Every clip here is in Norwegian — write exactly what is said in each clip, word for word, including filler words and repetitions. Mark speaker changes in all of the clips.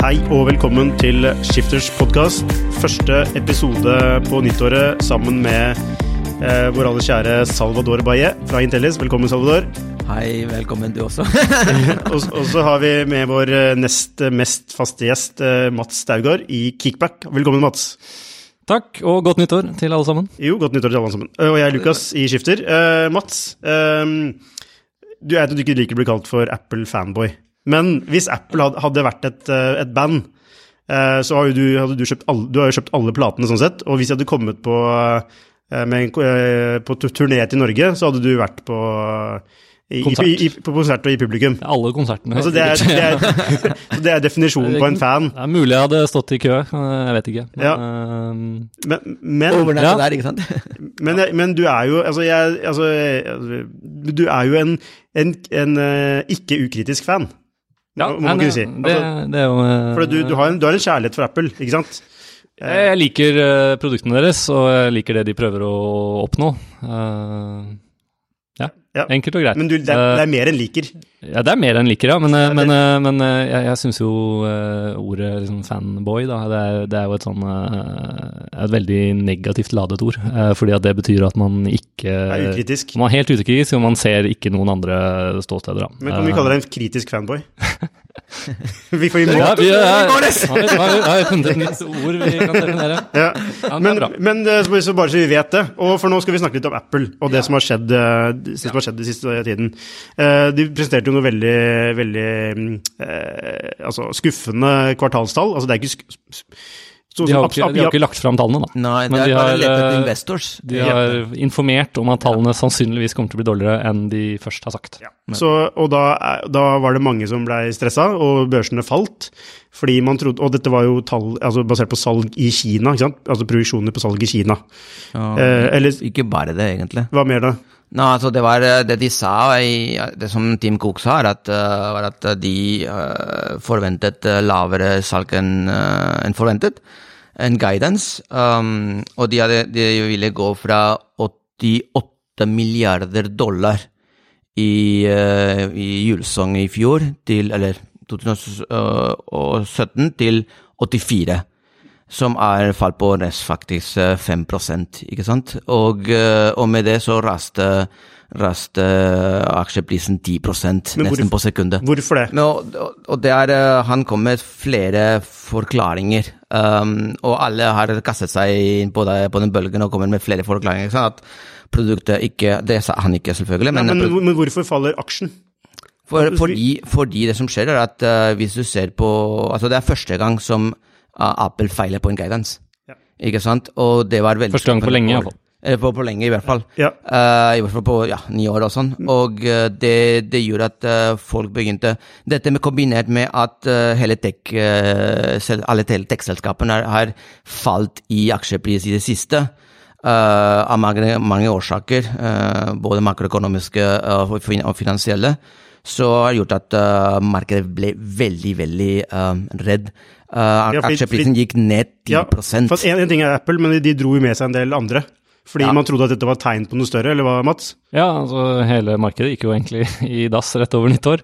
Speaker 1: Hei og velkommen til Shifters podcast. Første episode på nyttåret sammen med eh, vår aller kjære Salvador Baye fra Intellis. Velkommen, Salvador.
Speaker 2: Hei, velkommen du også.
Speaker 1: og, og så har vi med vår nest mest faste gjest, eh, Mats Staugard i Kickback. Velkommen, Mats.
Speaker 3: Takk, og godt nyttår til alle sammen.
Speaker 1: Jo, godt nyttår til alle sammen. Og jeg er Lukas i Shifter. Uh, Mats, uh, du er at du ikke liker å bli kalt for Apple-fanboy. Men hvis Apple hadde, hadde vært et, et band, uh, så har jo du, hadde du, kjøpt alle, du har jo kjøpt alle platene sånn sett, og hvis jeg hadde kommet på, uh, med, uh, på turné til Norge, så hadde du vært på... I,
Speaker 3: Konsert.
Speaker 1: I, i, på konsert og i publikum.
Speaker 3: Alle konsertene.
Speaker 1: Altså det, er, det, er, det er definisjonen på en fan.
Speaker 3: Det er mulig jeg hadde stått i kø, jeg vet ikke. Men,
Speaker 1: ja.
Speaker 3: uh,
Speaker 1: men, men,
Speaker 2: Overnatt
Speaker 3: ja.
Speaker 2: der, ikke sant?
Speaker 1: men, men du er jo, altså jeg, altså, du er jo en, en, en uh, ikke ukritisk fan.
Speaker 3: Ja,
Speaker 1: må man kunne si.
Speaker 3: Det,
Speaker 1: Altså,
Speaker 3: det er jo... Uh,
Speaker 1: for du, du, har en, du har en kjærlighet for Apple, ikke sant?
Speaker 3: Jeg liker uh, produktene deres, og jeg liker det de prøver å oppnå. Uh, Ja,
Speaker 1: ja,
Speaker 3: enkelt og greit.
Speaker 1: Men du, det, er, det er mer enn liker.
Speaker 3: Ja, det er mer enn liker, ja, men, ja, men, men jeg, jeg synes jo uh, ordet liksom, fanboy, da, det er, det er jo et sånn uh, et veldig negativt ladet ord, uh, fordi at det betyr at man ikke
Speaker 1: er ukritisk.
Speaker 3: Man er helt ukritisk, og man ser ikke noen andre ståsteder. Da.
Speaker 1: Men kan vi kalle deg en kritisk fanboy? vi får imot.
Speaker 3: Ja, vi har funnet et nytt ord vi kan definere.
Speaker 1: Ja. Ja, men, men så bare så vi vet det, og for nå skal vi snakke litt om Apple, og det ja. som har skjedd, det som har skjedd den siste tiden. Uh, de presenterte jo noe veldig, veldig uh, altså, skuffende kvartalstall, altså det er ikke sk Så,
Speaker 3: de, har ikke, de har ikke lagt frem tallene da.
Speaker 2: Nei,
Speaker 3: men
Speaker 2: det er bare lett etter
Speaker 3: investors. De har informert om at tallene ja. sannsynligvis kommer til å bli dårligere enn de først har sagt.
Speaker 1: Ja. Så, og da, da var det mange som ble stresset, og børsene falt, fordi man trodde, og dette var jo tall, altså basert på salg i Kina, ikke sant? Altså produksjoner på salg i Kina.
Speaker 2: Ja,
Speaker 1: eh, eller,
Speaker 2: ikke bare det egentlig.
Speaker 1: Hva mer da?
Speaker 2: Nå, altså det var det de sa, i, det som Tim Cook sa, at, uh, var at de uh, forventet uh, lavere salg enn uh, en forventet, en guidance, um, og de, hadde, de ville gå fra åttiåtte milliarder dollar i, uh, i julesong i fjor til, eller tjue sytten til åttifire, som er fall på rest faktisk fem prosent, ikke sant? Og, og med det så raste, raste aksjeprisen ti prosent nesten på sekundet.
Speaker 1: Hvorfor det?
Speaker 2: Men, og, og det er, han kom med flere forklaringer, um, og alle har kastet seg på, det, på den bølgen og kommer med flere forklaringer, ikke sant? At produktet ikke, det sa han ikke selvfølgelig.
Speaker 1: Men, ja, men, men hvorfor faller aksjen?
Speaker 2: For, fordi, fordi det som skjer er at uh, hvis du ser på, altså det er første gang som uh, Apple feiler på en guidance, ja. Ikke sant? Og det var veldig...
Speaker 3: Første gang på lenge i hvert fall.
Speaker 2: Eller på, på lenge i hvert fall.
Speaker 1: Ja.
Speaker 2: Uh, I hvert fall på ja, ni år og sånn. Og uh, det, det gjør at uh, folk begynte, dette med kombinert med at uh, hele tech, uh, selv, alle tech-selskapene har falt i aksjepris i det siste, uh, av mange, mange årsaker, uh, både makroøkonomiske uh, og, fin og finansielle, så har gjort at uh, markedet ble veldig, veldig uh, redd. Uh, ja, aksjeprisen gikk ned ti prosent.
Speaker 1: Ja, for en, en ting er Apple, men de dro jo med seg en del andre. Fordi ja. man trodde at dette var tegn på noe større, eller hva, Mats?
Speaker 3: Ja, altså hele markedet gikk jo egentlig i dass rett over nyttår.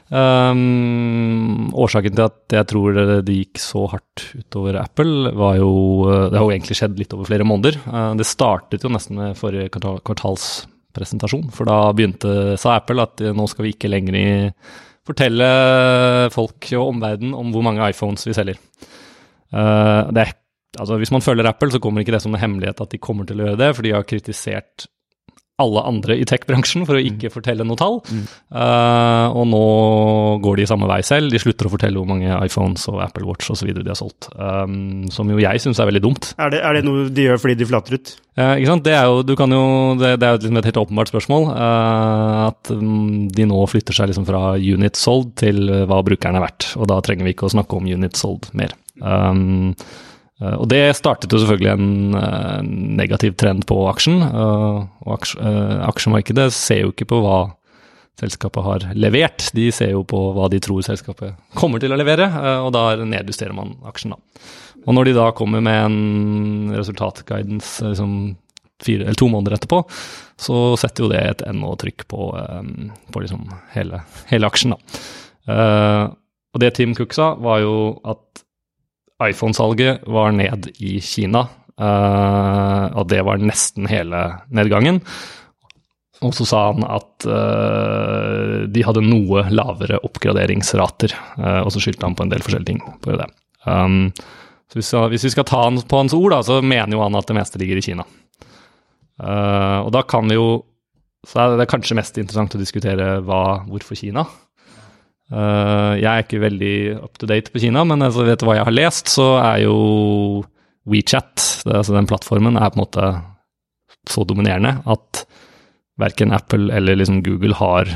Speaker 3: Um, årsaken til at jeg tror det gikk så hardt utover Apple var jo, det har jo egentlig skjedd litt over flere måneder. Uh, det startet jo nesten med forrige kvartal, kvartals presentasjon, for da begynte, sa Apple at nå skal vi ikke lenger fortelle folk og omverdenen om hvor mange iPhones vi selger. Uh, det er, altså hvis man følger Apple, så kommer ikke det som en hemmelighet at de kommer til å gjøre det, for de har kritisert alle andre i tech-bransjen for å ikke mm. fortelle noe tall. Mm. Uh, og nå går de samme vei selv. De slutter å fortelle hvor mange iPhones og Apple Watch og så videre de har solgt. Um, som jo jeg synes er veldig dumt.
Speaker 1: Er det, er det noe de gjør fordi de flatter ut?
Speaker 3: Uh, ikke sant? Det er jo, du kan jo, det, det er jo liksom et helt åpenbart spørsmål. Uh, at um, de nå flytter seg liksom fra unit sold til hva brukeren er verdt. Og da trenger vi ikke å snakke om unit sold mer. Um, Uh, og det startet jo selvfølgelig en uh, negativ trend på aksjen, uh, og aks uh, aksjemarkedet ser jo ikke på hva selskapet har levert, de ser jo på hva de tror selskapet kommer til å levere, uh, og da nedjusterer man aksjen da. Og når de da kommer med en resultatguidance liksom fire eller to måneder etterpå, så setter jo det et enda trykk på, um, på liksom hele, hele aksjen da. Uh, og det Tim Cook sa var jo at iPhone-salget var ned i Kina, uh, og det var nesten hele nedgangen. Og så sa han at uh, de hadde noe lavere oppgraderingsrater, uh, og så skyldte han på en del forskjellige ting på det. Um, så hvis, hvis vi skal ta han på hans ord, da, så mener jo han at det meste ligger i Kina. Uh, og da kan vi jo, så er det kanskje mest interessant å diskutere hva, hvorfor Kina. Uh, jeg er ikke veldig up-to-date på Kina, men altså, vet du hva jeg har lest, så er jo WeChat, det, altså den plattformen, er på en måte så dominerende at hverken Apple eller liksom Google har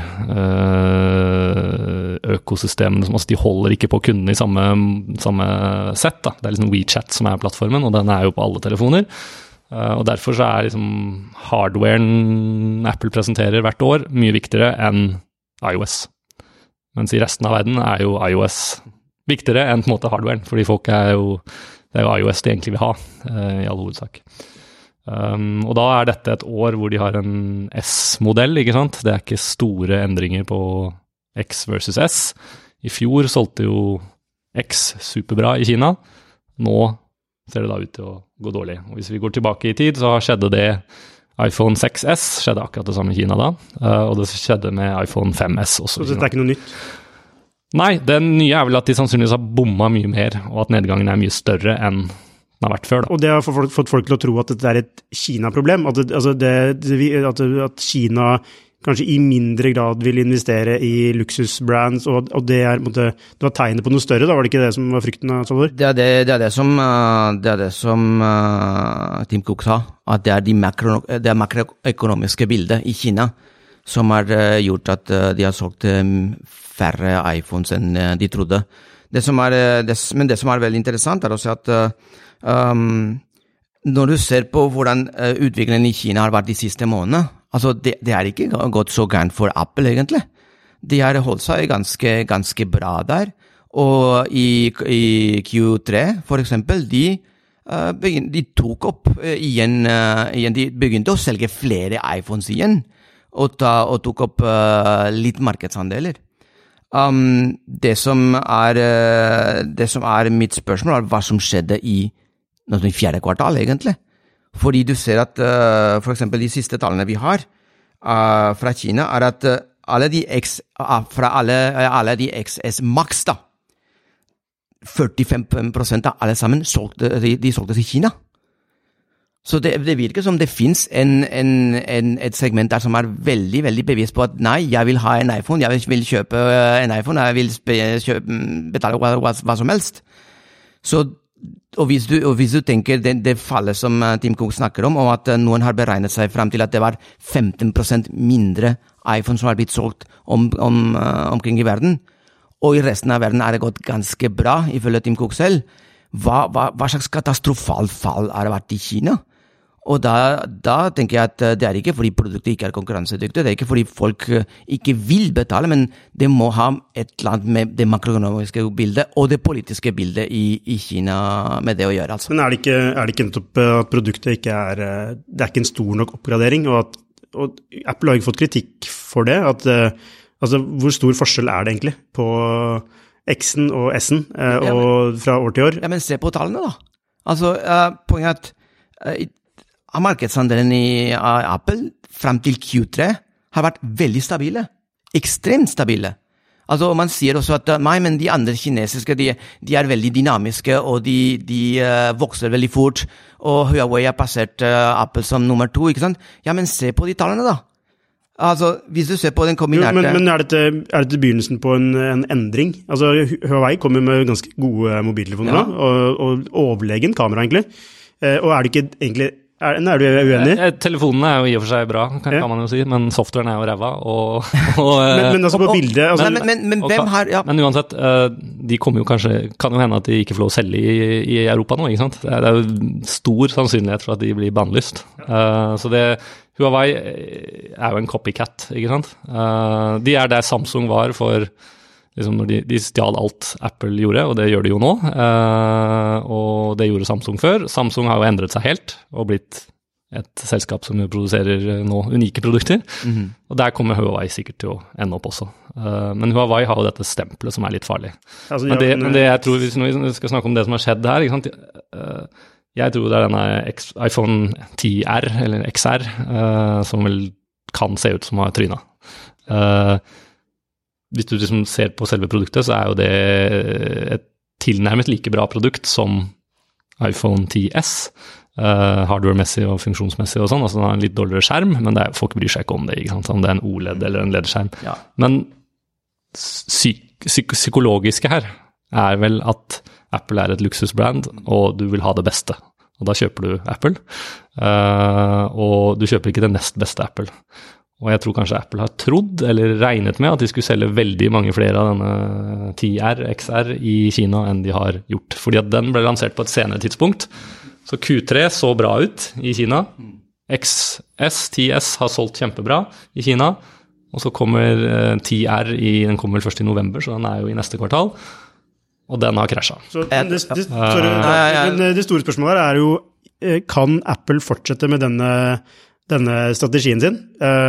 Speaker 3: uh, økosystemene, altså de holder ikke på kundene i samme, samme sett. Da. Det er liksom WeChat som er plattformen, og den er jo på alle telefoner. Uh, og derfor så er liksom hardwaren Apple presenterer hvert år mye viktigere enn iOS. Mens i resten av verden er jo iOS viktigere enn på en måte hardwaren, fordi folk er jo, det er jo iOS de egentlig vil ha, uh, i all hovedsak. Um, og da er dette et år hvor de har en S-modell, ikke sant? Det er ikke store endringer på X versus S. I fjor solgte jo X superbra i Kina. Nå ser det da ut til å gå dårlig. Og hvis vi går tilbake i tid, så skjedde det iPhone seks S, skjedde akkurat det samme i Kina da, uh, og det skjedde med iPhone fem S også.
Speaker 1: Så det er ikke noe nytt?
Speaker 3: Nei, det nye er vel at de sannsynligvis har bommet mye mer, og at nedgangen er mye større enn den har vært før. Da.
Speaker 1: Og det har fått, fått folk til å tro at dette er et Kina-problem, at, det, altså det, at, at Kina kanskje i mindre grad vil investere i luksusbrands, og, og det, er, måtte, det var tegnet på noe større, da var det ikke det som var frykten av Salvor?
Speaker 2: Det er det, det, er det som, det, er det som uh, Tim Cook sa, at det er de makro, det makroøkonomiske bildet i Kina som har uh, gjort at uh, de har solgt um, færre iPhones enn uh, de trodde. Det som er, det, men det som er veldig interessant er også at uh, um, når du ser på hvordan uh, utviklingen i Kina har vært de siste månedene, altså, det, det er ikke gått så gærent for Apple, egentlig. De har holdt seg ganske, ganske bra der. Og i, i Q tre, for eksempel, de, uh, begyn, de tok opp uh, igjen, uh, igjen, de begynte å selge flere iPhones igjen, og, ta, og tok opp uh, litt markedsandeler. Um, det, som er, uh, det som er mitt spørsmål, er hva som skjedde i, i fjerde kvartal, egentlig. Fordi du ser at uh, for eksempel de siste tallene vi har uh, fra Kina er at uh, alle de X, uh, fra alle, uh, alle de X S Max da, førtifem prosent av alle sammen solgte, de, de solgtes i Kina. Så det, det virker som det finnes en, en, en, et segment der som er veldig, veldig bevisst på at nei, jeg vil ha en iPhone, jeg vil, vil kjøpe en iPhone, jeg vil spe, kjøpe, betale hva, hva, hva som helst. Så Og hvis, du, og hvis du tenker det, det fallet som uh, Tim Cook snakker om, og at uh, noen har beregnet seg frem til at det var femten prosent mindre iPhone som har blitt solgt om, om, uh, omkring i verden, og i resten av verden er det gått ganske bra, ifølge Tim Cook selv, hva, hva, hva slags katastrofalt fall har det vært i Kina? Og da, da tenker jeg at det er ikke fordi produktet ikke er konkurransedyktig, det er ikke fordi folk ikke vil betale, men det må ha et eller annet med det makroøkonomiske bildet og det politiske bildet i, i Kina med det å gjøre. Altså.
Speaker 1: Men er det ikke, er det ikke nettopp at produktet ikke er, det er ikke en stor nok oppgradering, og, at, og Apple har ikke fått kritikk for det, at, altså hvor stor forskjell er det egentlig på X-en og S-en og ja, men, fra år til år?
Speaker 2: Ja, men se på tallene da. Altså, uh, poenget at uh, markedsandelen i uh, Apple frem til Q tre har vært veldig stabile, ekstremt stabile. Altså man sier også at nei, men de andre kinesiske, de, de er veldig dynamiske, og de, de uh, vokser veldig fort, og Huawei har passert uh, Apple som nummer to, ikke sant? Ja, men se på de tallene da. Altså, hvis du ser på den kombinerte...
Speaker 1: Jo, men, men er, dette, er dette begynnelsen på en, en endring? Altså, Huawei kommer med ganske gode mobiltelefoner ja. da, og, og overlegen kamera egentlig. Uh, og er det ikke egentlig... Er, er du uenig?
Speaker 3: Eh, telefonene er jo i og for seg bra, kan, ja. kan man jo si, men softwaren er jo ræva. Og, og,
Speaker 1: men, men altså på og, bildet... Altså,
Speaker 2: men, men, men hvem har... Ja.
Speaker 3: Men uansett, de kommer jo kanskje... Kan jo hende at de ikke får lov å selge i, i Europa nå, ikke sant? Det er, det er jo stor sannsynlighet for at de blir bannlyst. Uh, så det... Huawei er jo en copycat, ikke sant? Uh, de er der Samsung var for... Liksom når de, de stjal alt Apple gjorde, og det gjør de jo nå, eh, og det gjorde Samsung før. Samsung har jo endret seg helt, og blitt et selskap som produserer nå unike produkter, mm-hmm. og der kommer Huawei sikkert til å ende opp også. Uh, men Huawei har jo dette stempelet som er litt farlig. Altså, men, det, en, men det jeg tror, hvis vi skal snakke om det som har skjedd her, ikke sant? Uh, jeg tror det er denne X, iPhone ti R, eller X R, uh, som vel kan se ut som har tryna. Uh, hvis du liksom ser på selve produktet, så er jo det et tilnærmet like bra produkt som iPhone ti S, Uh, hardware-messig og funksjonsmessig og sånn, altså den har en litt dårligere skjerm, men det er, folk bryr seg ikke om det, ikke sant? Om det er en O L E D eller en L E D-skjerm. Ja. Men psyk psyk psykologiske her er vel at Apple er et luksusbrand, og du vil ha det beste. Og da kjøper du Apple, uh, og du kjøper ikke det nest beste Apple. Og jeg tror kanskje Apple har trodd, eller regnet med, at de skulle selge veldig mange flere av denne ti R, X R i Kina enn de har gjort. Fordi at den ble lansert på et senere tidspunkt. Så Q tre så bra ut i Kina. X S, ti S har solgt kjempebra i Kina. Og så kommer uh, ti R, i, den kommer vel først i november, så den er jo i neste kvartal. Og den har krasjet. Så det, det, sorry,
Speaker 1: uh, men det store spørsmålet er jo, kan Apple fortsette med denne, denne strategien sin?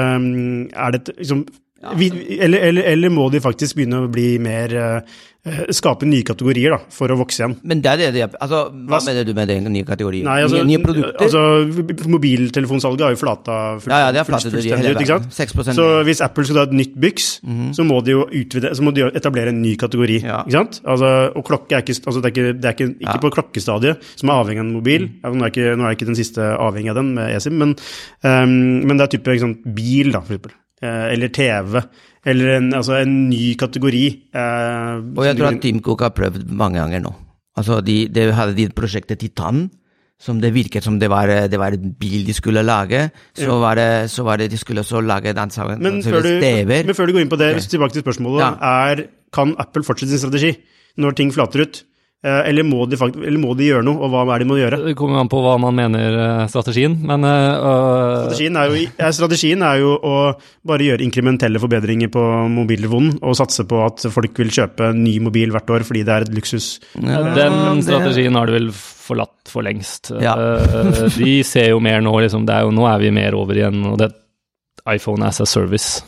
Speaker 1: Uh, er det liksom... Vi, eller, eller, eller må de faktisk begynne å bli mer uh, skape nye kategorier da, for å vokse igjen?
Speaker 2: Men det er det, det altså, hva Vas? mener du med det, nye kategorier?
Speaker 1: Nei, altså, nye, nye produkter? Altså, mobiltelefonsalget har jo flata full,
Speaker 2: ja, ja, det er flatet full, fullstendig ut, ikke sant? seks prosent.
Speaker 1: Så hvis Apple skal ha et nytt byks, mm-hmm. så må de jo utvide, så må de etablere en ny kategori, ja. ikke sant? Altså, og klokke er ikke, altså, det er ikke, det er ikke, ikke ja. på klokkestadiet, som er avhengig av en mobil. Mm. Ja, nå, er ikke, nå er ikke den siste avhengig av den med eSIM, men, um, men det er type liksom, bil da, for eksempel. Eller T V, eller en, altså en ny kategori. Eh,
Speaker 2: og jeg tror at Tim Cook har prøvd mange ganger nå. Altså, de, de hadde de prosjektet Titan, som det virket som det var, det var en bil de skulle lage, så, ja. var, det, så var det de skulle også lage dansa,
Speaker 1: men, før du, men før du går inn på det, okay. tilbake til spørsmålet, ja. er, kan Apple fortsette sin strategi når ting flater ut? Eller må, de faktisk, eller må de gjøre noe, og hva er det de må gjøre?
Speaker 3: Det kommer an på hva man mener uh, strategien, men... Uh,
Speaker 1: strategien, er jo, ja, strategien er jo å bare gjøre inkrementelle forbedringer på mobiltelefonen, og satse på at folk vil kjøpe en ny mobil hvert år, fordi det er et luksus.
Speaker 3: Ja, den strategien har du vel forlatt for lengst. Ja. Uh, de ser jo mer nå, liksom, det er jo, nå er vi mer over igjen, og det er iPhone as a service.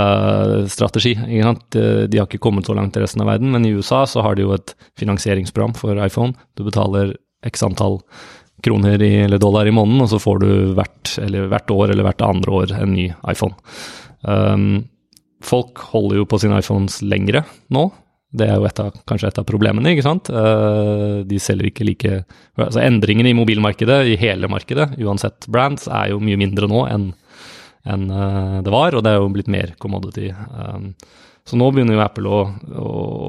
Speaker 3: Uh, strategi, ikke sant? De, de har ikke kommet så langt til resten av verden, men i U S A så har de jo et finansieringsprogram for iPhone. Du betaler x antall kroner i, eller dollar i måneden, og så får du hvert, eller hvert år eller hvert andre år en ny iPhone. Um, folk holder jo på sine iPhones lengre nå. Det er jo et av, kanskje et av problemene, ikke sant? Uh, de selger ikke like... Altså endringene i mobilmarkedet, i hele markedet, uansett brands, er jo mye mindre nå enn enn uh, det var, og det er jo blitt mer commodity. Um, så nå begynner jo Apple å, å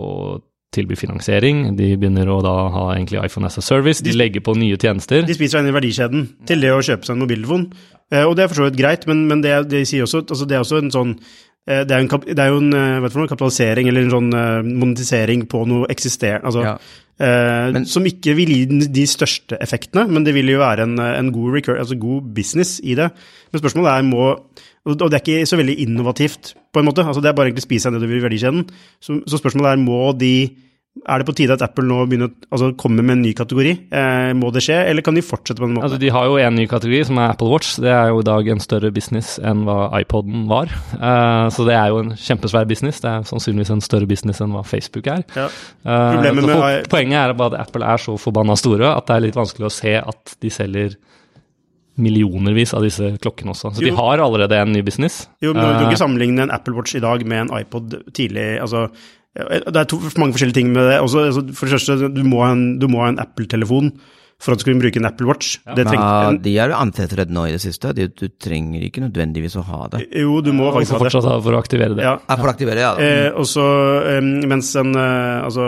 Speaker 3: tilby finansiering, de begynner å da ha egentlig iPhone as a service, de, de legger på nye tjenester.
Speaker 1: De spiser inn i verdikjeden til det å kjøpe seg en mobiltelefon, uh, og det er for så vidt greit, men, men det, de sier også, altså det er også en sånn, uh, det, er en, det er jo en, uh, vet du for noe, kapitalisering, eller en sånn uh, monetisering på noe eksisterende, altså, ja. Uh, men, som ikke vil gi de største effektene, men det vil jo være en, en god, recur, altså god business i det. Men spørsmålet er, må, og det er ikke så veldig innovativt på en måte, altså det er bare egentlig spise seg nedover i verdikjeden, så, så spørsmålet er, må de, er det på tide at Apple nå begynner å altså, komme med en ny kategori? Eh, må det skje, eller kan de fortsette på den måten?
Speaker 3: Altså, de har jo en ny kategori som er Apple Watch. Det er jo i dag en større business enn hva iPoden var. Uh, så det er jo en kjempesvær business. Det er sannsynligvis en større business enn hva Facebook er. Ja. Uh, med for, poenget er bare at Apple er så forbanna store at det er litt vanskelig å se at de selger millionervis av disse klokkene også. Så jo. De har allerede en ny business.
Speaker 1: Jo, men du kan ikke sammenligne en Apple Watch i dag med en iPod tidlig, altså... Det er to, mange forskjellige ting med det. Også, altså, for det første, du må ha en, du må ha en Apple-telefon for at du skal bruke en Apple Watch.
Speaker 2: Ja. Det trenger, ja, de er jo antettredd nå i det siste. Du, du trenger ikke nødvendigvis å ha det.
Speaker 1: Jo, du må faktisk
Speaker 3: ha det. Fortsatt ha for å aktivere det.
Speaker 1: Ja.
Speaker 2: Ja, for å aktivere, ja.
Speaker 1: Eh, og så, um, mens en, uh, altså,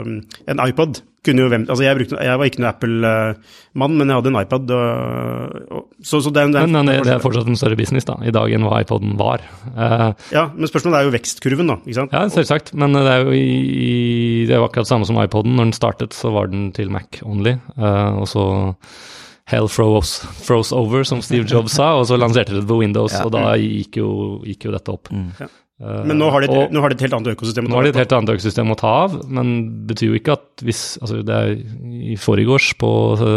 Speaker 1: en iPod kunne jo hvem, altså jeg, brukte, jeg var ikke noen Apple-mann, men jeg hadde en iPad. Og, og, så, så det, det,
Speaker 3: men, men det er fortsatt en større business da, i dag enn hva iPoden var. Uh,
Speaker 1: ja, men spørsmålet er jo vekstkurven da, ikke sant?
Speaker 3: Ja, selvsagt, men det er jo i, det er jo akkurat samme som iPoden. Når den startet, så var den til Mac only, uh, og så hell froze, froze over, som Steve Jobs sa, og så lanserte det på Windows, ja. Og da gikk jo, gikk jo dette opp. Mm. Ja.
Speaker 1: Men nå har, de et, og, nå har de et helt annet økosystem å ta av.
Speaker 3: Nå har de et helt annet økosystem å ta av, men det betyr jo ikke at hvis, altså det er i forgårs på,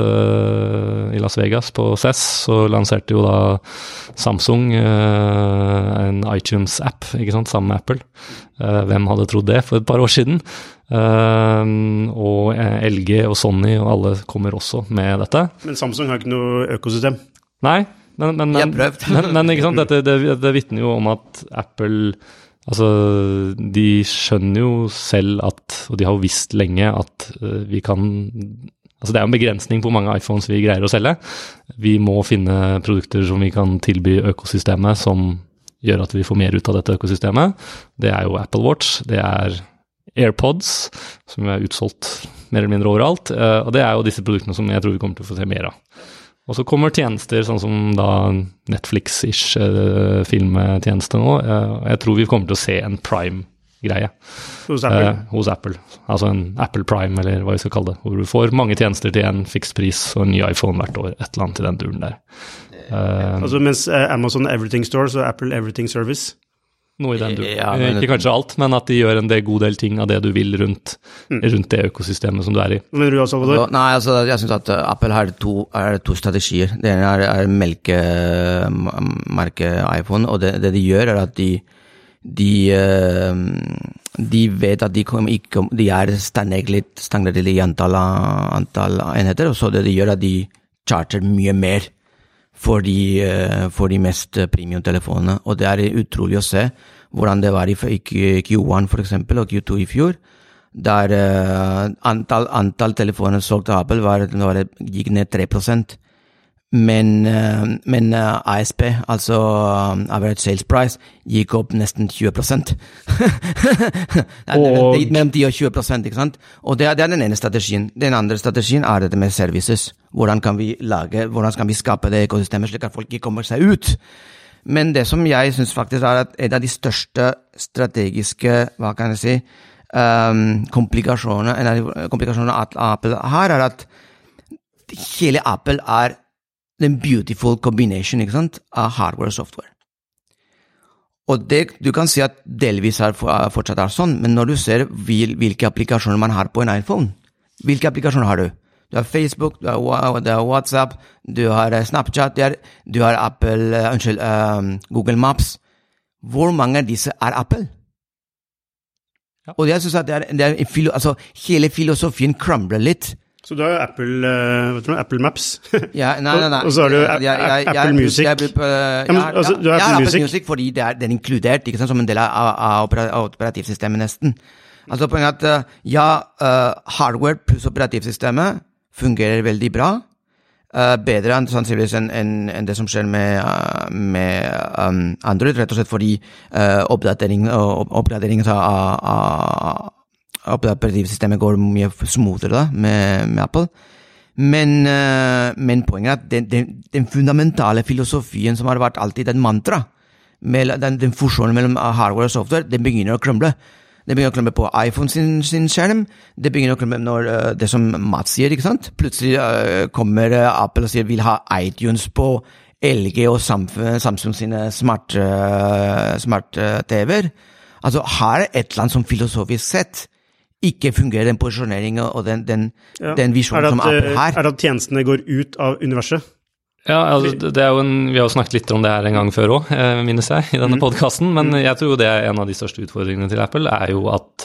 Speaker 3: uh, i Las Vegas på C E S, så lanserte jo da Samsung uh, en iTunes-app, ikke sant, sammen med Apple. Uh, hvem hadde trodd det for et par år siden? Uh, og L G og Sony og alle kommer også med dette.
Speaker 1: Men Samsung har ikke noe økosystem.
Speaker 3: Nei, Men, men, men, men, men ikke sant, dette, det, det vitner jo om at Apple, altså de skjønner jo selv at, og de har jo visst lenge at uh, vi kan, altså det er jo en begrensning på hvor mange iPhones vi greier å selge. Vi må finne produkter som vi kan tilby økosystemet som gjør at vi får mer ut av dette økosystemet. Det er jo Apple Watch, det er AirPods, som er utsolgt mer eller mindre overalt, uh, og det er jo disse produktene som jeg tror vi kommer til å få se mer av. Og så kommer tjenester sånn som da Netflix-ish eh, filmtjeneste nå. Eh, jeg tror vi kommer til å se en Prime-greie
Speaker 1: hos Apple.
Speaker 3: Eh, hos Apple. Altså en Apple Prime, eller hva vi skal kalle det. Hvor du får mange tjenester til en fiks pris og en ny iPhone hvert år. Et eller annet i den duren der.
Speaker 1: Eh, altså mens Amazon Everything Store, så Apple Everything Service.
Speaker 3: Noe i den duren. Ja, men, ikke kanskje alt, men at de gjør en del god del ting av det du vil rundt, mm. rundt det økosystemet som du er i.
Speaker 1: Men du også, Salvador?
Speaker 2: Nei, altså, jeg synes at Apple har to, er to strategier. Det ene er, er melkemerke iPhone, og det, det de gjør er at de, de, de vet at de, kom, ikke, de er stagnet i antall, antall enheter, og så det de gjør er at de charger mye mer for de, for de mest premium-telefonene, og det er utrolig å se hvordan det var i Q one for eksempel, og Q two i fjor, der uh, antall, antall telefoner solgt av Apple var, var, gikk ned tre prosent, men, uh, men uh, A S P, altså uh, average sales price, gikk opp nesten tjue prosent. og... Det gikk mellom ti og tjue prosent, ikke sant? Og det er, det er den ene strategien. Den andre strategien er dette med services. Hvordan kan vi lage, hvordan kan vi skape det økosystemet slik at folk ikke kommer seg ut? Men det som jeg synes faktisk er at et av de største strategiske, hva kan jeg si, um, komplikasjonene, en av de komplikasjonene at Apple har, er at hele Apple er en beautiful combination, ikke sant, av hardware og software. Og det, du kan si at delvis er fortsatt er sånn, men når du ser hvil, hvilke applikasjoner man har på en iPhone, hvilke applikasjoner har du? Du har Facebook, du har, du har WhatsApp, du har Snapchat, du har Apple, uh, unnskyld, um, Google Maps. Hvor mange av disse er Apple? Ja. Og jeg synes at det er, det er filo, altså, hele filosofien crumbler litt.
Speaker 1: Så du har jo Apple, uh, vet du noe, Apple Maps.
Speaker 2: Ja, nei, nei, nei.
Speaker 1: Og så har du jeg, jeg, jeg,
Speaker 2: Apple
Speaker 1: jeg,
Speaker 2: Music. Jeg, jeg, jeg,
Speaker 1: ja, men, altså, du har
Speaker 2: jeg
Speaker 1: Apple
Speaker 2: har
Speaker 1: Music.
Speaker 2: Apple Music fordi det er, det er inkludert, ikke sant, som en del av, av operativsystemet nesten. Altså poenget at, uh, ja, uh, hardware pluss operativsystemet fungerer veldig bra, uh, bedre enn sannsynligvis enn en, en det som skjer med, uh, med um, Android, rett og slett fordi uh, oppdatering, uh, oppdatering av, av operativsystemet går mye smoothere da, med, med Apple. Men, uh, men poenget er at den, den, den fundamentale filosofien som har vært alltid en mantra, med den, den fusjonen mellom hardware og software, den begynner å krumble. Det begynner å klemme på iPhone sin, sin skjerm, det begynner å klemme når uh, det som Mats sier, ikke sant? Plutselig uh, kommer uh, Apple og sier vil ha iTunes på L G og Samsung, Samsung sine smart, uh, smart uh, T V-er. Altså, her er et land som filosofisk sett ikke fungerer den posisjoneringen og den, den, ja. den visjonen som Apple har.
Speaker 1: Er det at tjenestene går ut av universet?
Speaker 3: Ja, altså, det er jo en, vi har jo snakket litt om det her en gang før også, minnes jeg, i denne mm. podcasten, men jeg tror det er en av de største utfordringene til Apple, er jo at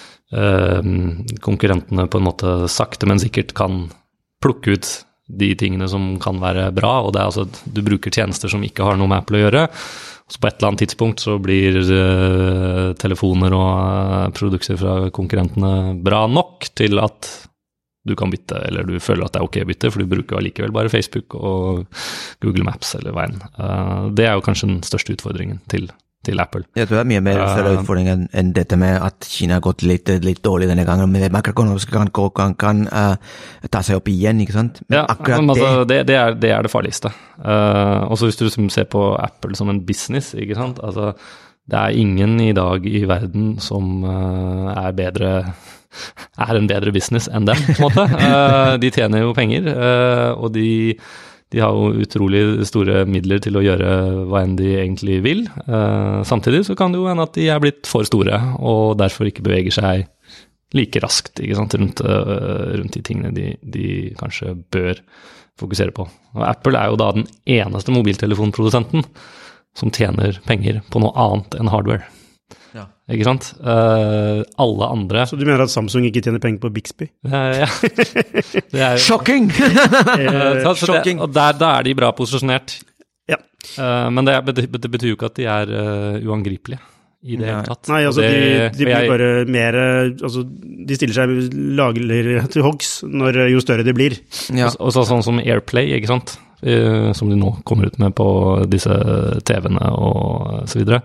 Speaker 3: øh, konkurrentene på en måte sakte, men sikkert kan plukke ut de tingene som kan være bra, og det er altså at du bruker tjenester som ikke har noe med Apple å gjøre, så på et eller annet tidspunkt så blir øh, telefoner og øh, produkter fra konkurrentene bra nok til at du kan bytte, eller du føler at det er ok å bytte, for du bruker jo allikevel bare Facebook og Google Maps eller veien. Uh, det er jo kanskje den største utfordringen til, til Apple.
Speaker 2: Jeg tror det er mye mer større utfordring enn, enn dette med at Kina har gått litt, litt dårlig denne gangen, men det makroøkonomiske kan, kan, kan uh, ta seg opp igjen, ikke sant? Men
Speaker 3: ja, men altså, det, det, er, det er det farligste. Uh, og så hvis du liksom ser på Apple som en business, ikke sant? Altså, det er ingen i dag i verden som uh, er bedre er en bedre business enn dem, på en måte. Uh, de tjener jo penger, uh, og de De har jo utrolig store midler til å gjøre hva enn de egentlig vil. Uh, samtidig så kan det jo hende at de er blitt for store, og derfor ikke beveger seg like raskt, ikke sant, rundt, uh, rundt de tingene de, de kanskje bør fokusere på. Og Apple er jo da den eneste mobiltelefonprodusenten som tjener penger på noe annet enn hardware. Ja. Ikke sant? Uh, alle andre...
Speaker 1: Så du mener at Samsung ikke tjener penger på Bixby?
Speaker 3: Uh, ja. Det er jo...
Speaker 2: Shocking!
Speaker 3: uh, så, så
Speaker 2: Shocking!
Speaker 3: Det, og der, der er de bra posisjonert.
Speaker 1: Ja.
Speaker 3: Uh, men det, det, det betyr jo ikke at de er uh, uangripelige i det hele tatt.
Speaker 1: Nei, altså
Speaker 3: det,
Speaker 1: de, de blir
Speaker 3: jeg,
Speaker 1: bare mer... Altså, de stiller seg lagerligere til hoggs når, jo større de blir.
Speaker 3: Ja. Og så, sånn som Airplay, ikke sant? Uh, som de nå kommer ut med på disse T V-ene og så videre.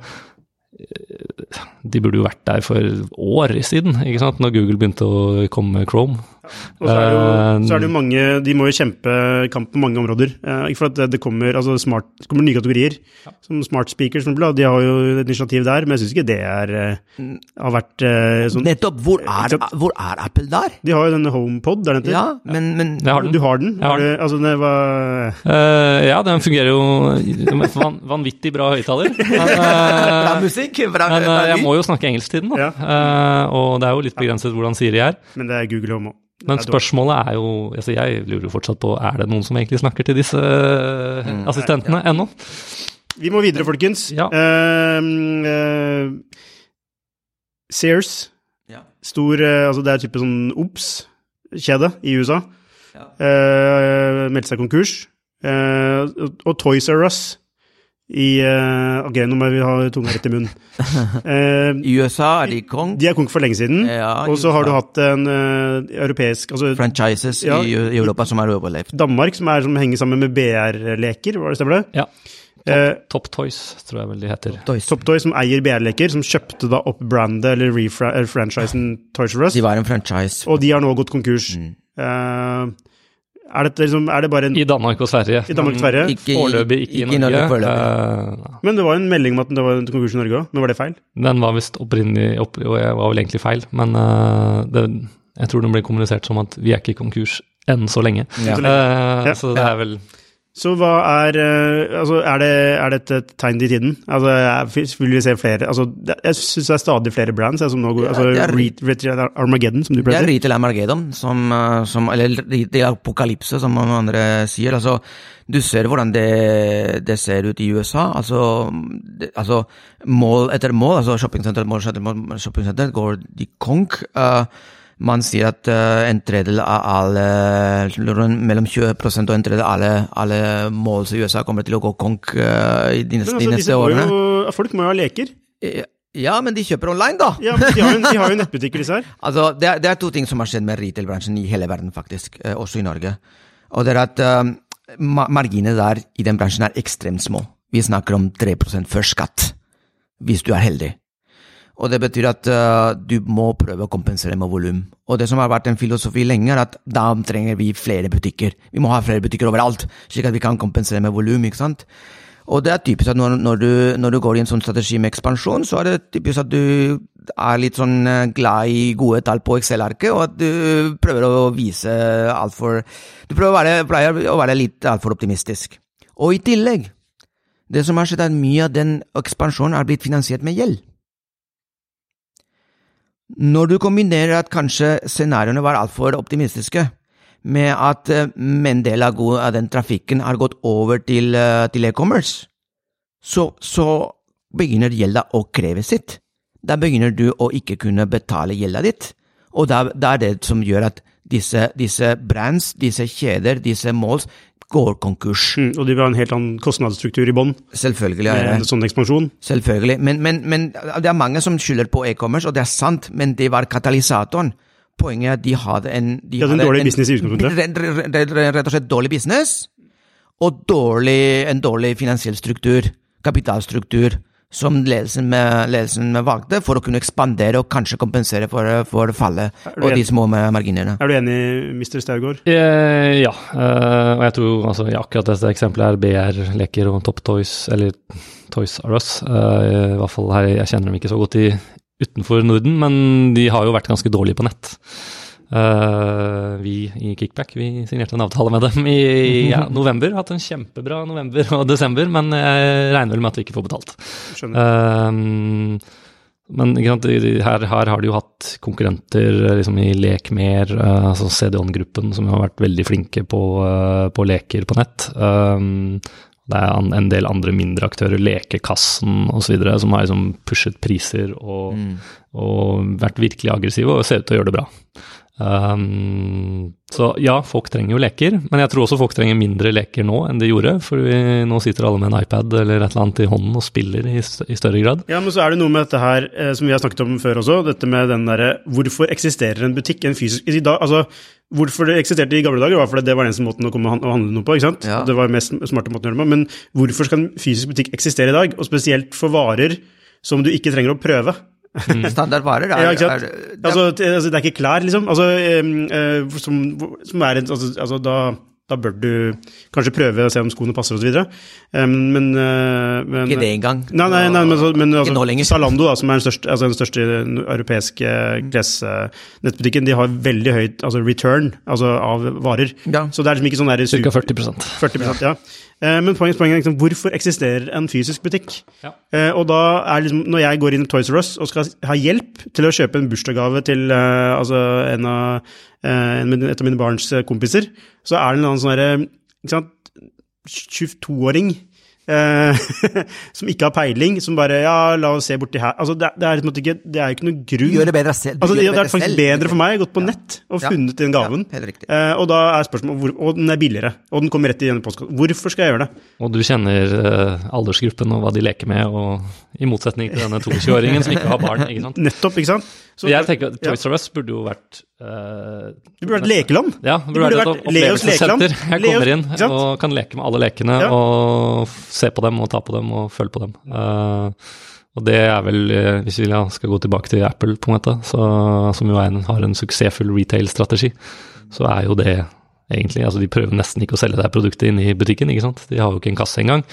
Speaker 3: De burde jo vært der for år siden, ikke sant? Når Google begynte å komme med Chrome.
Speaker 1: Og så er, det jo, så er det jo mange, de må jo kjempe kamp på mange områder. Eh, ikke for at det, det kommer, altså smart, det kommer nye kategorier, ja. Som smart speakers, de har jo et initiativ der, men jeg synes ikke det er, har vært eh, sånn...
Speaker 2: Nettopp, hvor er, hvor er Apple der?
Speaker 1: De har jo denne HomePod der nede.
Speaker 2: Ja, men... men
Speaker 3: har
Speaker 1: du har den?
Speaker 3: Har den.
Speaker 1: Du, altså, det var...
Speaker 3: Uh, ja, den fungerer jo van, vanvittig bra høyttaler. Men, uh,
Speaker 2: bra musikk, bra,
Speaker 3: men uh, jeg må jo snakke engelsk til den da. Ja. Uh, og det er jo litt begrenset hvordan Siri er.
Speaker 1: Men det er Google Home også.
Speaker 3: Men spørsmålet er jo, altså jeg lurer jo fortsatt på, er det noen som egentlig snakker til disse mm, assistentene ja. ennå?
Speaker 1: Vi må videre, folkens.
Speaker 3: Ja.
Speaker 1: Uh, uh, Sears, ja. Stor, uh, altså det er type sånn Obs-kjede i U S A, ja. uh, meldte seg konkurs, uh, og, og Toys R Us, i, uh, ok, nå må vi ha tunga rett i munnen. Uh,
Speaker 2: I U S A er de kong.
Speaker 1: De er kong for lenge siden, ja, og så har du hatt en uh, europeisk... Altså,
Speaker 2: franchises ja, i, i Europa som er overlevd.
Speaker 1: Danmark, som, er, som henger sammen med B R-leker, var det stemmer det?
Speaker 3: Ja, Top, uh, Top Toys, tror jeg vel de heter.
Speaker 1: Top Toys. Top Toys, som eier B R-leker, som kjøpte da opp brandet, eller refranchisen Toys R Us.
Speaker 2: De var en franchise.
Speaker 1: Og de har nå gått konkurs. Mm. Uh, Er det, liksom, er det bare en...
Speaker 3: I Danmark og Sverige.
Speaker 1: I Danmark og Sverige.
Speaker 2: Ikke,
Speaker 3: foreløpig, ikke,
Speaker 2: ikke i Norge. Norge
Speaker 3: uh,
Speaker 1: men det var en melding om at det var en konkurs i Norge også, men var det feil?
Speaker 3: Den var vist opprinnelig, opp, og jeg var vel egentlig feil, men uh, det, jeg tror den ble kommunisert som at vi er ikke i konkurs enn så lenge. Ja. Uh, ja. Så det er vel...
Speaker 1: Så hva er, altså er det, er det et tegn i tiden? Altså, jeg vil vi se flere, altså, jeg synes det er stadig flere brands, som nå går, altså, ja, Retail Armageddon, som du prøver.
Speaker 2: Det er Retail Armageddon, som, som, eller Retail Apokalypse, som mange andre sier, altså, du ser hvordan det, det ser ut i U S A, altså, det, altså, mål etter mål, altså shoppingcenter, mål etter mål, shoppingcenter, går de konk, uh, man sier at uh, en tredjedel av alle, mellom tjue prosent og en tredjedel av alle, alle mål i U S A kommer til å gå konk uh, i de neste, altså, de neste årene.
Speaker 1: Jo, folk må jo ha leker.
Speaker 2: Ja, men de kjøper online da.
Speaker 1: Ja, men de har jo, de har jo nettbutikker disse her.
Speaker 2: Altså, det er, det er to ting som har skjedd med retail-bransjen i hele verden faktisk, uh, også i Norge. Og det er at uh, marginene der i den bransjen er ekstremt små. Vi snakker om tre prosent før skatt, hvis du er heldig. Og det betyr at uh, du må prøve å kompensere med volum. Og det som har vært en filosofi lenge er at da trenger vi flere butikker. Vi må ha flere butikker overalt, slik at vi kan kompensere med volum, ikke sant? Og det er typisk at når, når, du, når du går i en sånn strategi med ekspansjon, så er det typisk at du er litt sånn glad i gode tall på Excel-arket, og at du prøver å vise alt for... Du prøver å være, pleier å være litt alt for optimistisk. Og i tillegg, det som har skjedd er at mye av den ekspansjonen er blitt finansiert med gjeld. Når du kombinerer at kanskje scenarioene var alt for optimistiske, med at en del av, god, av den trafikken har gått over til, til e-commerce, så, så begynner gjelda å kreve sitt. Da begynner du å ikke kunne betale gjelda ditt, og da, da er det som gjør at disse, disse brands, disse kjeder, disse malls går konkurs.
Speaker 1: Mm, og de vil ha en helt annen kostnadsstruktur i bånd.
Speaker 2: Selvfølgelig er det.
Speaker 1: En sånn ekspansjon.
Speaker 2: Selvfølgelig, men, men, men det er mange som skylder på e-commerce, og det er sant, men det var katalysatoren. Poenget er at de hadde en...
Speaker 1: De hadde en dårlig en, business i utgangspunktet.
Speaker 2: Rett og slett dårlig business, og dårlig, en dårlig finansiell struktur, kapitalstruktur, som ledelsen med, ledelsen med valgte for å kunne ekspandere og kanskje kompensere for, for fallet og de små marginene.
Speaker 1: Er du enig, mister Staugård?
Speaker 3: Eh, ja, eh, og jeg tror altså, ja, akkurat dette eksempelet er B R-leker og Top Toys, eller Toys R Us, eh, i hvert fall her, jeg kjenner dem ikke så godt i, utenfor Norden, men de har jo vært ganske dårlige på nett. Uh, vi i Kickback, vi signerte en avtale med dem i ja, november, hatt en kjempebra november og desember, men jeg regner vel med at vi ikke får betalt. Skjønner. Um, men ikke sant, her, her har de jo hatt konkurrenter liksom, i Lekmer, uh, altså C D O-N-gruppen, som har vært veldig flinke på, uh, på leker på nett. Um, Det er en del andre mindre aktører, Lekekassen og så videre, som har liksom pushet priser og, mm. og vært virkelig aggressive og ser ut til å gjøre det bra. Um, så ja, folk trenger jo leker, men jeg tror også folk trenger mindre leker nå enn de gjorde, for vi, nå sitter alle med en iPad eller et eller annet i hånden og spiller i, i større grad. Ja, men så er det noe med dette her, eh, som vi har snakket om før også, dette med den der, hvorfor eksisterer en butikk, en fysisk, i dag, altså, hvorfor det eksisterte i gamle dager var fordi det var den eneste måten å komme og handle noe på, ikke sant? Ja. Det var den mest smarte måten å gjøre det på, men hvorfor skal en fysisk butikk eksistere i dag, og spesielt for varer som du ikke trenger å prøve?
Speaker 2: Mm. Standardvarer er,
Speaker 1: ja, ikke sant? Er, det, altså, det, altså, det er ikke klær, liksom. Altså, eh, som, som er en, altså, altså da, da bør du kanskje prøve å se om skoene passer og så videre. Um, men, uh, men
Speaker 2: ikke det engang.
Speaker 1: Nei, nei, nei, men, men altså, Zalando, da, som er den største, altså, den største europeiske klesnettbutikken, de har veldig høyt altså return altså av varer. Ja. Så det er liksom ikke sånn der
Speaker 3: cirka førti prosent.
Speaker 1: førti prosent, ja. Uh, men poenget, poenget er liksom, hvorfor eksisterer en fysisk butikk? Ja. Uh, og da er liksom, når jeg går inn i Toys R Us og skal ha hjelp til å kjøpe en bursdagsgave til uh, altså en av, uh, en, et av mine barns kompiser, så er det en annen sånn der, ikke sant, tjueto-åring eh, som ikke har peiling, som bare, ja, la oss se borti her. Altså, det, det er liksom ikke, det er jo ikke noe grunn.
Speaker 2: Gjør det bedre selv.
Speaker 1: Altså, det, det er faktisk selv. Bedre for meg, gått på ja. nett og ja. funnet den gaven.
Speaker 2: Ja, helt riktig.
Speaker 1: Eh, og da er spørsmålet, hvor, og den er billigere, og den kommer rett i denne postkassen. Hvorfor skal jeg gjøre det?
Speaker 3: Og du kjenner uh, aldersgruppen og hva de leker med, og i motsetning til denne tjueåringen som ikke har barn, ikke sant?
Speaker 1: Nettopp, ikke sant?
Speaker 3: Så jeg tenker at Toys R Us burde jo vært uh,
Speaker 1: det burde vært lekeland.
Speaker 3: Ja, det burde, det burde vært et opplevelsessenter. Jeg kommer inn Leos, og kan leke med alle lekene, ja. og se på dem og ta på dem og følge på dem. Uh, og det er vel, hvis vi skal gå tilbake til Apple på en måte, så, som jo en, har en suksessfull retail-strategi, så er jo det egentlig, altså de prøver nesten ikke å selge det produktet inn i butikken, ikke sant? De har jo ikke en kasse engang.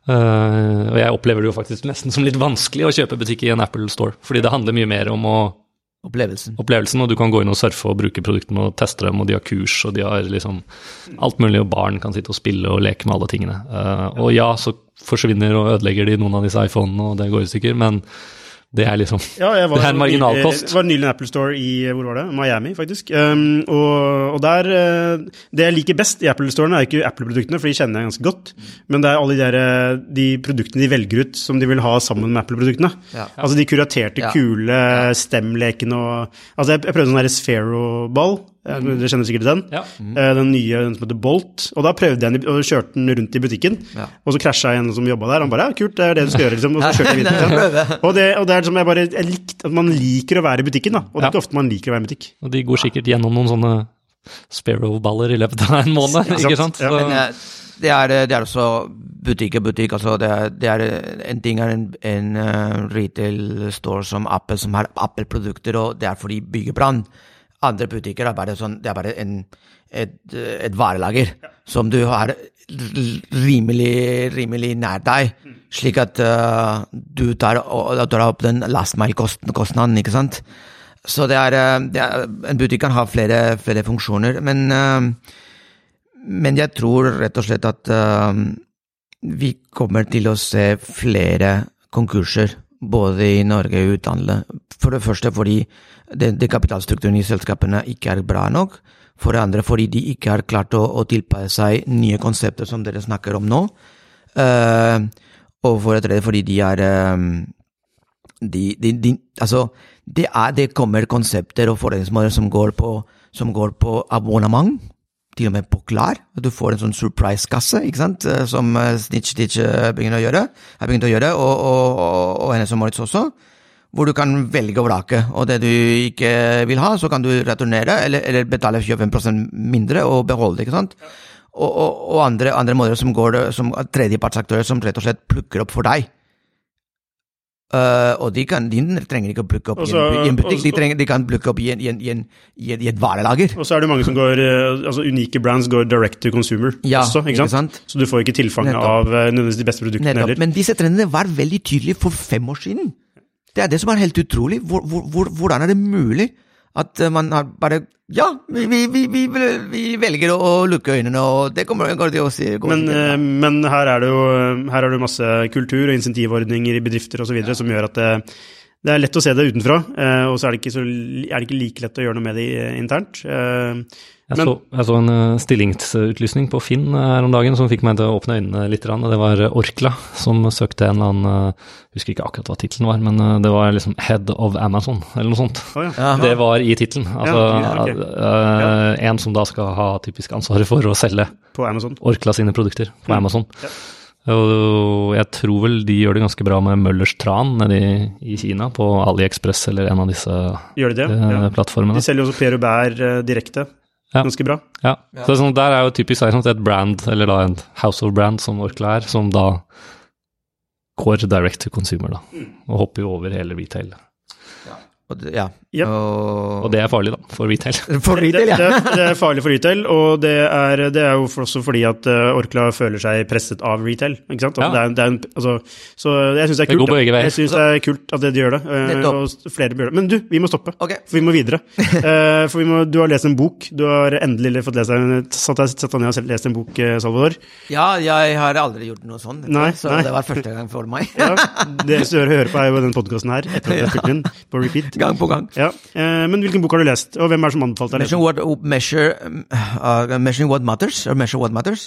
Speaker 3: Uh, og jeg opplever det jo faktisk nesten som litt vanskelig å kjøpe butikk i en Apple Store, fordi det handler mye mer om å
Speaker 2: Opplevelsen.
Speaker 3: Opplevelsen, og du kan gå inn og surfe og bruke produktene og teste dem, og de har kurs, og de har liksom alt mulig, og barn kan sitte og spille og leke med alle tingene. Uh, og ja, så forsvinner og ødelegger de noen av disse iPhonene, og det går i stykker, men det er liksom,
Speaker 1: ja, var,
Speaker 3: det er en marginalkost.
Speaker 1: Det var nylig en Apple Store i, hvor var det? Miami, faktisk. Um, og, og der, det jeg liker best i Apple Storen er ikke Apple-produktene, for de kjenner jeg ganske godt, men det er alle de, der, de produktene de velger ut som de vil ha sammen med Apple-produktene. Ja. Altså de kuraterte, ja. kule stemlekene og, altså jeg, jeg prøvde sånn der Sphero-ball, mm. dere kjenner sikkert den, ja. mm. den nye, den som heter Bolt, og da prøvde jeg den og kjørte den rundt i butikken, ja. og så krasjet jeg en som jobbet der, han bare, ja, kult, det er det du skal gjøre, liksom, og så kjørte jeg videre. og, det, og det er som jeg bare, jeg likte at man liker å være i butikken, da, og det er ikke ofte man liker å være i butikk.
Speaker 3: Og de går sikkert gjennom noen sånne Sparrow-baller i løpet av en måned, ikke sant?
Speaker 2: Ja. Men, det er, det er også butikk og butikk, altså det er, det er en ting er en, en uh, retail store som Apple, som har Apple-produkter, og det er fordi bygger brand. Andre butikker er bare sånn, det er bare en, et, et varelager ja. som du har rimelig, rimelig nær deg, mm. slik at uh, du tar, og, tar opp den last mile-kostnaden, ikke sant? Så det er, det er, en butikk kan ha flere, flere funksjoner, men, uh, men jeg tror rett og slett at uh, vi kommer til å se flere konkurser, både i Norge og utlandet. For det første fordi det, det kapitalstrukturen i selskapene ikke er bra nok. For det andre fordi de ikke har klart å, å tilpasse seg nye konsepter som dere snakker om nå. Uh, og for det tredje fordi de er um, de, de, de, altså, det, er, det kommer konsepter og forretningsmåter som går på, som går på abonnement, til og med på Klar. Du får en sånn surprise-kasse, ikke sant, som Snitch Stitch begynner å gjøre, har begynt å gjøre, og, og, og, og henne som Moritz også, hvor du kan velge å vrake, og det du ikke vil ha, så kan du returnere, eller, eller betale tjuefem prosent mindre og beholde det, ikke sant? Og, og, og andre, andre måter som går, som tredjepartsaktører som rett og slett plukker opp for deg. Uh, og de, kan, de trenger ikke å plukke opp også, i, en, i en butikk, også, de, trenger, de kan plukke opp i, en, i, en, i, en, i, et, i et varelager. Og
Speaker 1: så er det mange som går, altså unike brands går direct to consumer
Speaker 2: ja,
Speaker 1: også, ikke sant? sant? Så du får ikke tilfanget av nødvendigvis de beste produktene
Speaker 2: Nettopp.
Speaker 1: heller.
Speaker 2: Men disse trendene var veldig tydelige for fem år siden. Det er det som er helt utrolig. Hvor, hvor, hvor, hvordan er det mulig At man har bare, ja, vi, vi, vi, vi, vi velger å lukke øynene, og det kommer går til å si.
Speaker 1: Men, uh, men her er det jo her er det masse kultur og insentivordninger i bedrifter og så videre, som gjør at det, det er lett å se det utenfra, uh, og så er det, ikke så, er det ikke like lett å gjøre noe med det internt. Uh,
Speaker 3: Jeg,
Speaker 1: Men,
Speaker 3: så, jeg så en stillingsutlysning på Finn her om dagen som fikk meg til å åpne øynene litt. Og det var Orkla som søkte en eller annen, jeg husker ikke akkurat hva titlen var, men det var liksom Head of Amazon, eller noe sånt.
Speaker 1: Oh, ja.
Speaker 3: Det var i titlen. Altså,
Speaker 1: ja, okay.
Speaker 3: uh,
Speaker 1: ja.
Speaker 3: En som da skal ha typisk ansvaret for å selge
Speaker 1: på Amazon.
Speaker 3: Orkla sine produkter på
Speaker 1: mm.
Speaker 3: Amazon.
Speaker 1: Ja.
Speaker 3: Og jeg tror vel de gjør det ganske bra med Møllers Tran nede i, i Kina, på AliExpress eller en av disse
Speaker 1: gjør det det?
Speaker 3: Uh,
Speaker 1: ja.
Speaker 3: plattformene.
Speaker 1: De selger også Per og Bær uh, direkte. Ja. Ganske bra.
Speaker 3: Ja, ja. Så sånn, der er jo typisk sånn, et brand, eller da en house of brand som Orkla er, som da går direct to consumer da, mm. og hopper jo over hele retail.
Speaker 2: Ja. Og det, ja.
Speaker 1: Yep.
Speaker 2: Og...
Speaker 3: og det er farlig da, for retail.
Speaker 2: For retail, ja.
Speaker 1: det, det, det er farlig for retail, og det er, det er jo også fordi at Orkla føler seg presset av retail, ikke sant? Altså, ja. det er, det er en, altså, så jeg synes det er kult.
Speaker 3: Det
Speaker 1: jeg synes det er kult at de gjør det, og flere bør det. Men du, vi må stoppe,
Speaker 2: okay.
Speaker 1: for vi må videre. For vi må, du har lest en bok, du har endelig fått lese, satt deg ned og lest en bok, Salvador.
Speaker 2: Ja, jeg har aldri gjort noe sånt,
Speaker 1: nei,
Speaker 2: så
Speaker 1: nei.
Speaker 2: det var første gang for meg.
Speaker 1: Ja, det som dere hører på er jo den podcasten her, etter at jeg fikk den på repeat.
Speaker 2: Gang på gang.
Speaker 1: Ja, men hvilken bok har du lest, og hvem er det som anbefalt deg?
Speaker 2: Measuring what, measure, uh, measuring what matters, or measure what matters.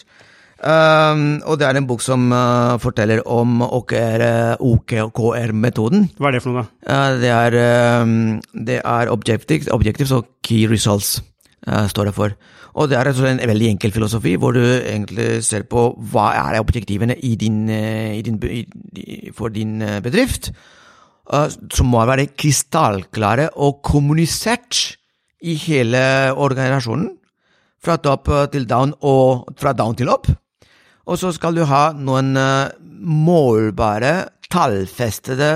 Speaker 2: Um, og det er en bok som uh, forteller om O K R-metoden.
Speaker 1: Hva er det for noe da?
Speaker 2: Uh, det er, um, det er objectives, objectives og key results, uh, står det for. Og det er altså en veldig enkel filosofi, hvor du egentlig ser på hva er objektivene i din, i din, i, for din bedrift, Uh, som må være krystallklare og kommunisert i hele organisasjonen, fra top til down og fra down til opp. Og så skal du ha noen uh, målbare, tallfestede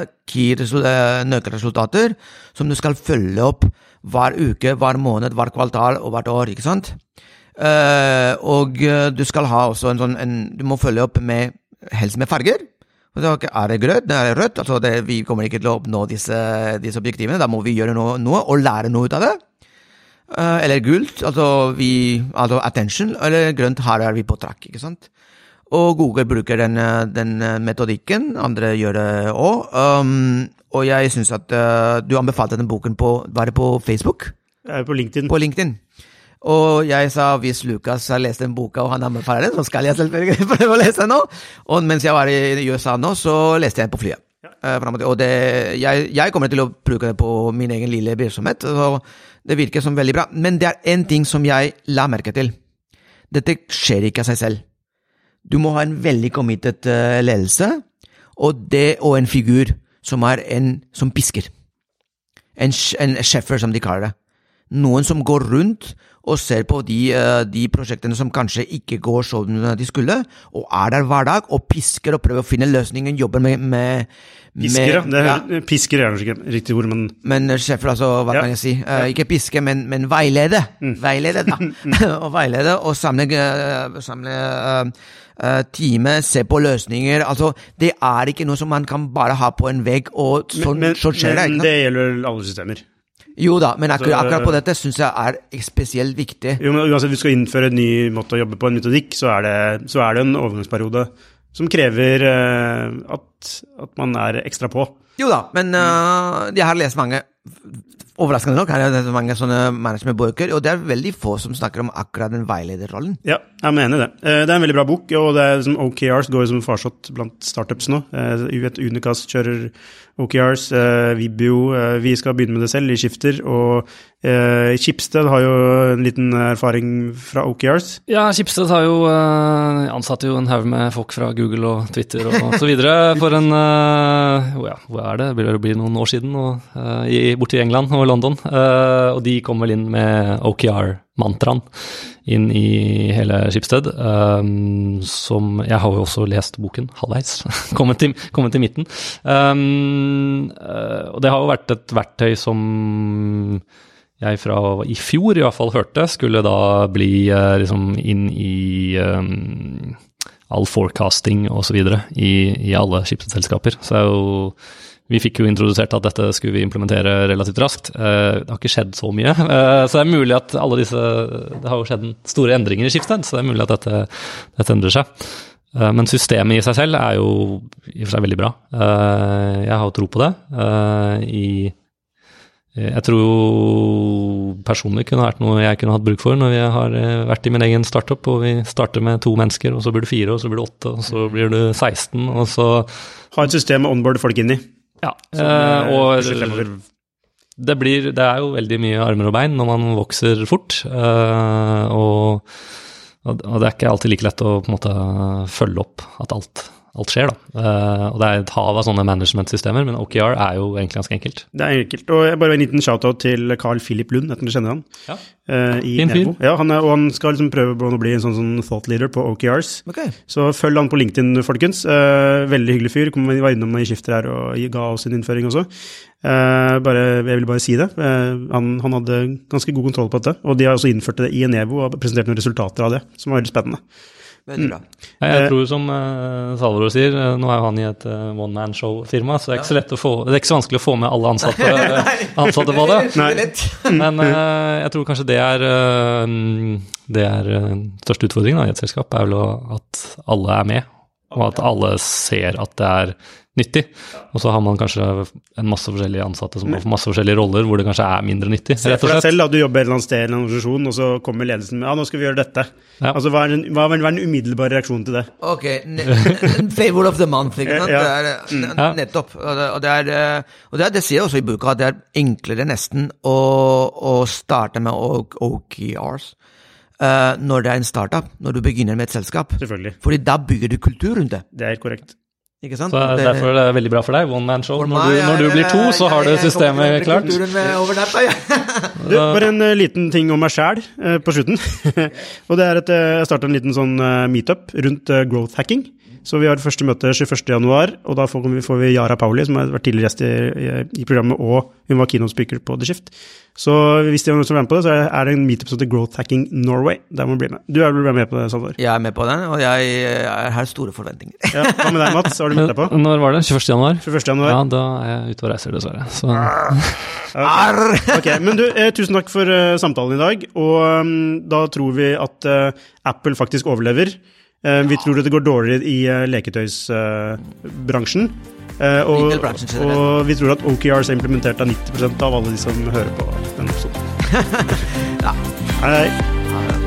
Speaker 2: nøkkelresultater som du skal følge opp hver uke, hver måned, hver kvartal og hvert år, ikke sant? Uh, og uh, du skal ha også en sånn, en, du må følge opp med, helst med farger. Er det grønt, er det rødt, altså det, vi kommer ikke til å oppnå disse, disse objektivene, da må vi gjøre noe, noe og lære noe ut av det. Uh, eller gult, altså, vi, altså attention, eller grønt, her er vi på trakk, ikke sant? Og Google bruker den, den metodikken, andre gjør det også, um, og jeg synes at uh, du anbefalte den boken på, var det på Facebook?
Speaker 1: På LinkedIn.
Speaker 2: På LinkedIn. Og jeg sa, hvis Lukas har lest den boka, og han anbefaler den, så skal jeg selvfølgelig prøve å lese den nå. Og mens jeg var i U S A nå, så leste jeg den på flyet. Ja. Og det, jeg, jeg kommer til å bruke det på min egen lille virksomhet, så det virker som veldig bra. Men det er en ting som jeg la merke til. Dette skjer ikke av seg selv. Du må ha en veldig committed ledelse, og det og en figur som er en som pisker. En, en shefer, som de kaller det. Noen som går rundt og ser på de, de prosjektene som kanskje ikke går som de skulle, og er der hver dag og pisker og prøver å finne løsningen, jobber med... med
Speaker 1: pisker,
Speaker 2: med,
Speaker 1: ja.
Speaker 2: ja.
Speaker 1: Pisker er ikke riktig ord, men...
Speaker 2: Men sjefer, altså, hva ja. kan jeg si? Uh, ikke piske, men, men veilede. Mm. Veilede, da. og veilede, og samle, uh, samle uh, uh, time, se på løsninger. Altså, det er ikke noe som man kan bare ha på en vegg, og så,
Speaker 1: men, men,
Speaker 2: så skjer det.
Speaker 1: Men det gjelder alle systemer.
Speaker 2: Jo da, men akkurat, akkurat på dette synes jeg er spesielt viktig.
Speaker 1: Jo, men uansett, vi skal innføre en ny måte å jobbe på, en metodikk, så er det, så er det en overgangsperiode som krever uh, at, at man er ekstra på.
Speaker 2: Jo da, men uh, jeg har lest mange, overraskende nok, har jeg lest mange sånne managementbøker, og det er veldig få som snakker om akkurat den veilederrollen.
Speaker 1: Ja, jeg mener det. Uh, det er en veldig bra bok, og det er som O K Rs går jo som farsott blant startups nå. Uh, Unicast kjører O K Rs, uh, Vibio, uh, vi skal begynne med det selv i Skifter, og uh, Schibsted har jo en liten erfaring fra O K Rs.
Speaker 3: Ja, Schibsted har jo uh, ansatt jo en haug med folk fra Google og Twitter og så videre for en, uh, oh ja, hva er det? Det blir, blir noen år siden, og, uh, i, borte i England og London, uh, og de kom vel inn med O K R-mantraen inn i hele Schibsted, um, som jeg har jo også lest boken halvveis, kommet, til, kommet til midten. Um, uh, og det har jo vært et verktøy som jeg fra i fjor i hvert fall hørte, skulle da bli uh, liksom inn i um, all forecasting og så videre i, i alle Schibsted-selskaper. Så det er jo vi fikk jo introdusert at dette skulle vi implementere relativt raskt. Uh, det har ikke skjedd så mye, uh, så det er mulig at alle disse, det har jo skjedd store endringer i Schibsted, så det er mulig at dette, dette endrer seg. Uh, men systemet i seg selv er jo i og for seg veldig bra. Uh, jeg har jo tro på det. Uh, i Jeg tror jo personlig kunne vært noe jeg kunne hatt bruk for når vi har vært i min egen startup, og vi starter med to mennesker, og så blir det fire, og så blir det åtte, og så blir det seksten, og så...
Speaker 1: Ha et system med onboard folk inn i.
Speaker 3: Ja, eh, og det, blir, det er jo veldig mye armer og bein når man vokser fort, eh, og, og det er ikke alltid like lett å på en måte følge opp at alt... alt skjer da, uh, og det er et hav av sånne management-systemer, men O K R er jo egentlig ganske enkelt.
Speaker 1: Det er enkelt, og jeg bare en liten shoutout til Carl Philip Lund, etter du kjenner han,
Speaker 3: ja.
Speaker 1: uh, i
Speaker 3: fin
Speaker 1: Nevo. Ja, han er, og han skal liksom prøve å bli en sånn, sånn thought leader på O K Rs,
Speaker 2: okay.
Speaker 1: Så følg han på LinkedIn, folkens. Uh, veldig hyggelig fyr, kom var innom i Skifter her og ga oss en innføring også. Uh, bare, jeg vil bare si det. Uh, han, han hadde ganske god kontroll på dette, og de har også innført det i Nevo og presentert noen resultater av det, som var veldig spennende.
Speaker 2: Veldig bra.
Speaker 3: Mm. Jeg tror som uh, Salvador sier, uh, nå er jo han i et uh, one-man-show-firma, så det er ikke så lett å få, det er ikke så vanskelig å få med alle ansatte, uh, ansatte på det.
Speaker 2: Nei.
Speaker 3: Men uh, jeg tror kanskje det er uh, det er uh, største utfordringen da, i et selskap, er vel at alle er med, og at alle ser at det er nyttig, og så har man kanskje en masse forskjellige ansatte som har masse forskjellige roller, hvor det kanskje er mindre nyttig, rett og slett.
Speaker 1: For deg selv da, du jobber et eller annet sted i en organisasjon, og så kommer ledelsen med, ja, nå skal vi gjøre dette. Ja. Altså, hva er, den, hva er den umiddelbare reaksjonen til det?
Speaker 2: Ok, favor of the month, ikke sant?
Speaker 1: Ja.
Speaker 2: Det er mm. nettopp, og det, og det er, og det, er, det sier også i boka, at det er enklere nesten å, å starte med O K Rs, uh, når det er en startup, når du begynner med et selskap.
Speaker 1: Selvfølgelig.
Speaker 2: Fordi da bygger du kultur rundt det.
Speaker 1: Det er korrekt.
Speaker 2: Ikke sant?
Speaker 3: Så
Speaker 2: det,
Speaker 3: derfor er det veldig bra for deg, one man show. Når
Speaker 2: meg,
Speaker 3: du, når du blir to, så har du systemet klart.
Speaker 2: Over natta, ja.
Speaker 1: Du, bare en uh, liten ting om meg selv uh, på slutten. Og det er at uh, jeg startet en liten sånn uh, meetup rundt uh, growth hacking. Så vi har første møte tjueførste januar, og da får vi, får vi Yara Pauli, som har vært tidligere gjest i, i, i programmet, og hun var keynote speaker på The Shift. Så hvis det er noen som er med på det, så er det en meetup som heter Growth Hacking Norway. Der må du bli med. Du er vel med på det, Salvador?
Speaker 2: Jeg er med på den, og jeg, jeg har store forventninger.
Speaker 1: Ja, hva med deg, Mats? Har du med deg på?
Speaker 3: Når var det? tjueførste januar?
Speaker 1: tjueførste januar.
Speaker 3: Ja, da er jeg ute og reiser, dessverre. Så...
Speaker 1: Okay. ok, men du, eh, tusen takk for uh, samtalen i dag, og um, da tror vi at uh, Apple faktisk overlever. Uh, vi tror at det går dårligere i uh, leketøysbransjen, uh, uh, og, og vi tror at O K Rs er implementert av nitti prosent av alle de som hører på denne episoden.
Speaker 2: ja.
Speaker 1: Hei, hei.